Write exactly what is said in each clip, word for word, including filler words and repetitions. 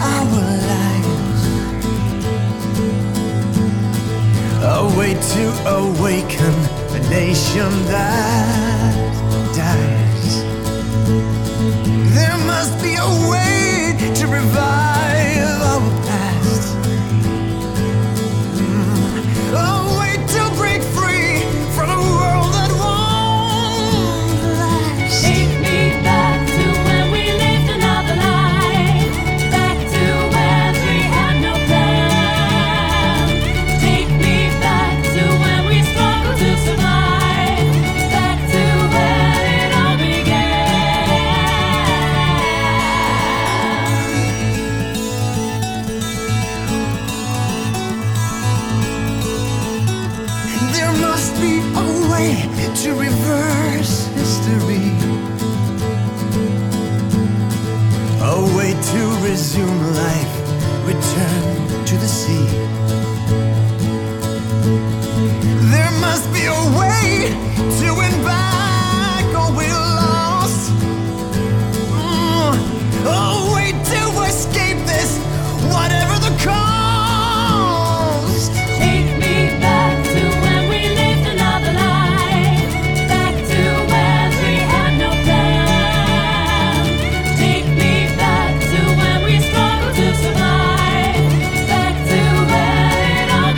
our lives, a way to awaken a nation that dies. There must be a way to revive our past, mm. A way to break free from a world that won't last. Take me back to when we lived another life, back to when we had no plan. Take me back to when we struggled to survive, back to where it all There must be a way to reverse history, a way to resume life, return to the sea. There must be a way to win back all we lost, mm. A way to escape this, whatever the cost. Take me back to when we lived another life, back to when we had no plan. Take me back to when we struggled to survive, back to where it all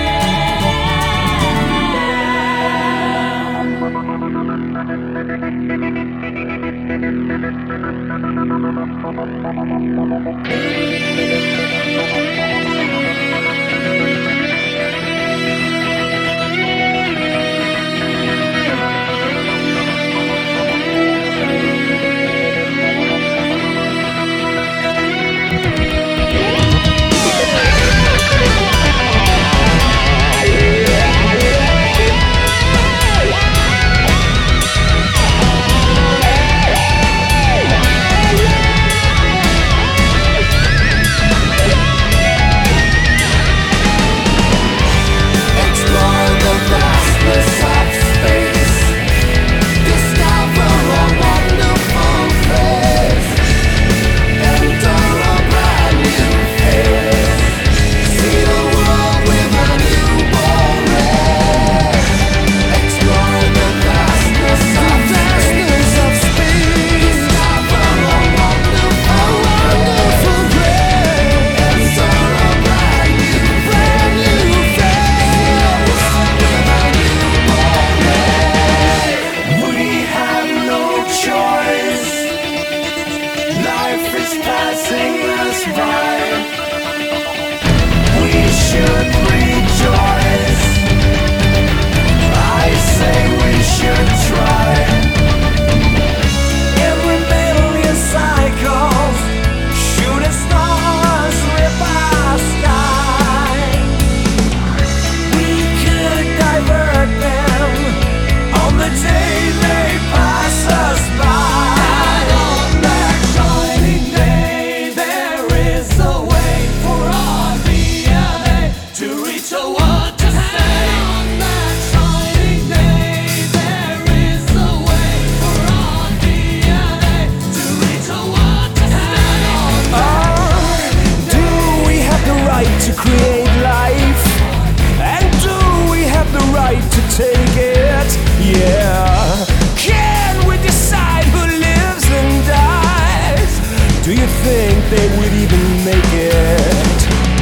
they would even make it.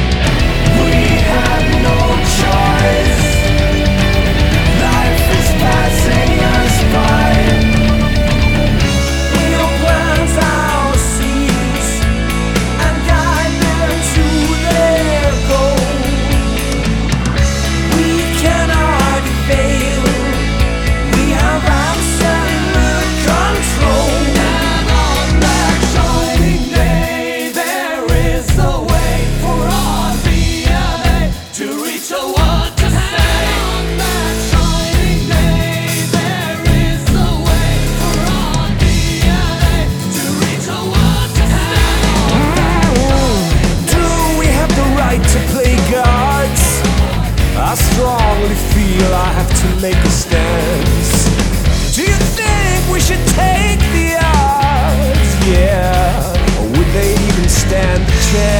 We have no choice. Life is passing us by. We'll plant our seeds and guide them to their goal. We cannot fail. We have absolute control. And on that shining day, there is a way for our D N A to reach a world to stay. On that shining day, there is a way for our D N A to reach a world to stay. Do we have the right to play gods? I strongly feel I have to make a stance. Do you think we should take the odds? Yeah, or would they even stand a chance?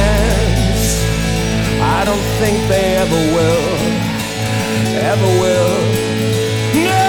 don't think they ever will, ever will. No!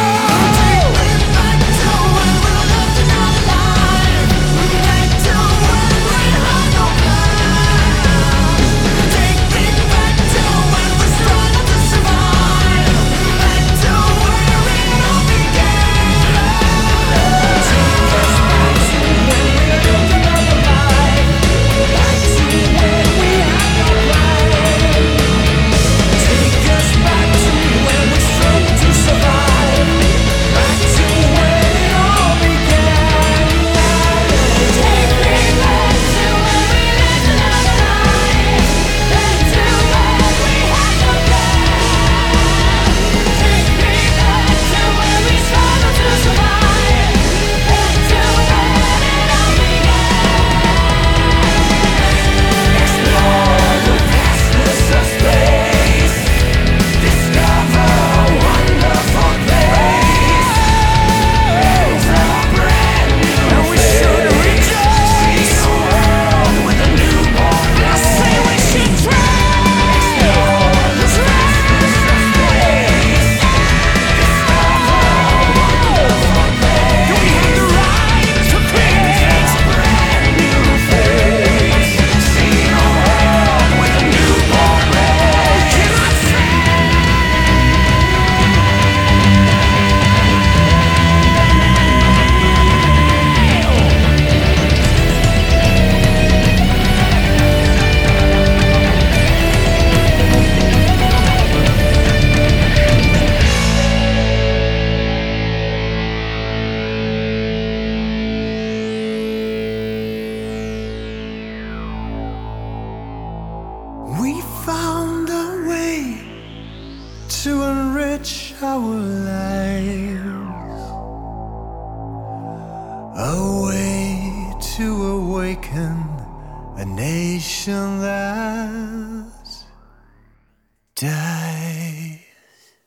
We found a way to enrich our lives, a way to awaken a nation that's died.